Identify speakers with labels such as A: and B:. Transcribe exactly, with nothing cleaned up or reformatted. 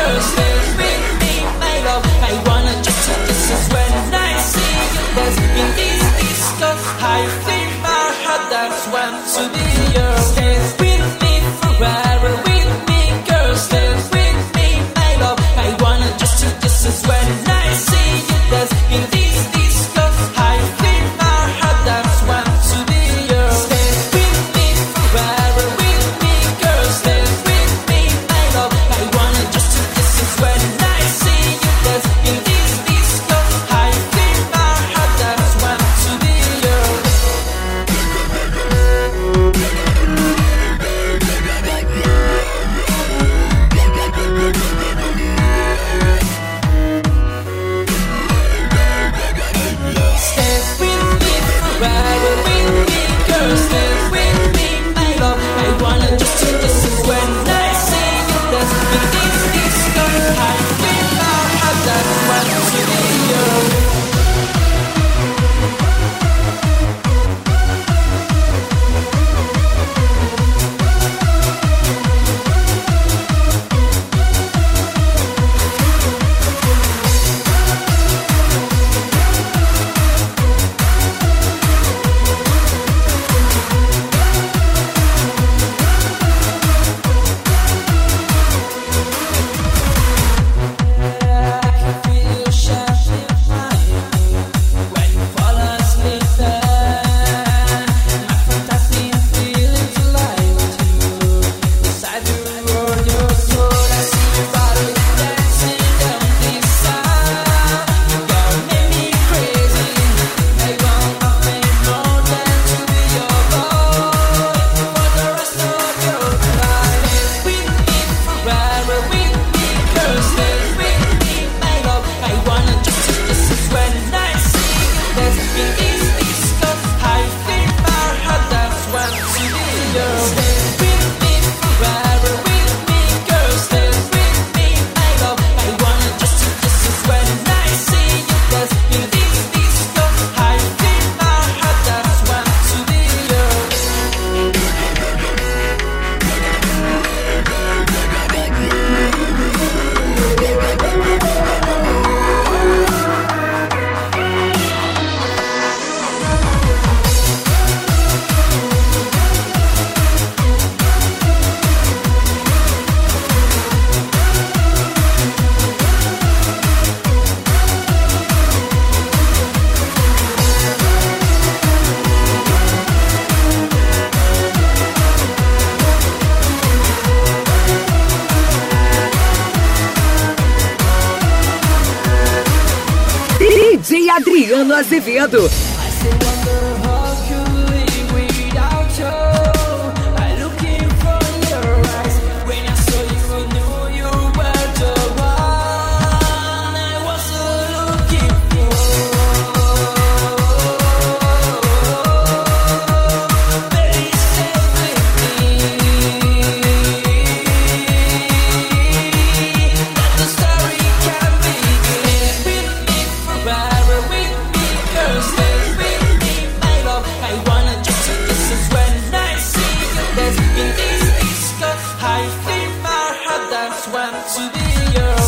A: girls dance with me, my love. I wanna just to this is when I see you dance in this disco. I feel my heart that's want to be yours. Dance with me forever, with me, girls dance with me, my love. I wanna just to this is when I see you dance in this disco. I feel my heart that's want to be yours. Dance with me forever, with me, girls dance with me, my love. I wanna just to this is when I see you dance in this disco. I feel my heart that's want to be yours. Dance with me forever, with me, girls dance with me, my love. I wanna just to this is when I see you dance in this disco. I feel my heart that's want to be yours.
B: D J Adriano Azevedo.
A: I feel my heart that's want to be yours.